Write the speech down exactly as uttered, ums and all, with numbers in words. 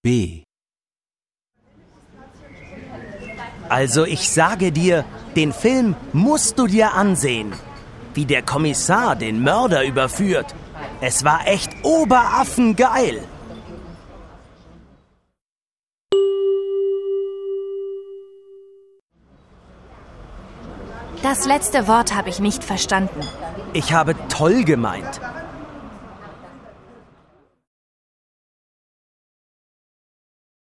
B. Also ich sage dir, den Film musst du dir ansehen. Wie der Kommissar den Mörder überführt. Es war echt oberaffengeil. Das letzte Wort habe ich nicht verstanden. Ich habe toll gemeint.